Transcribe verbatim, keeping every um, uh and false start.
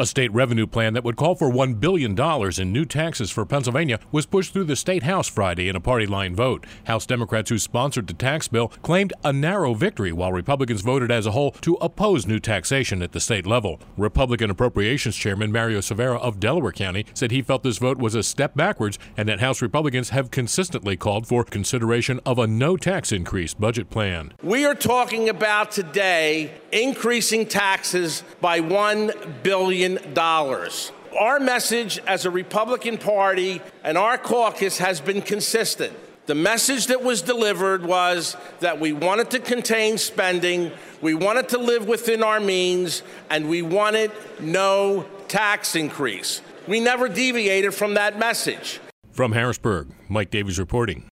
A state revenue plan that would call for one billion dollars in new taxes for Pennsylvania was pushed through the state House Friday in a party-line vote. House Democrats who sponsored the tax bill claimed a narrow victory, while Republicans voted as a whole to oppose new taxation at the state level. Republican Appropriations Chairman Mario Silvera of Delaware County said he felt this vote was a step backwards and that House Republicans have consistently called for consideration of a no-tax increase budget plan. We are talking about today increasing taxes by one billion dollars. Our message as a Republican Party and our caucus has been consistent. The message that was delivered was that we wanted to contain spending, we wanted to live within our means, and we wanted no tax increase. We never deviated from that message. From Harrisburg, Mike Davies reporting.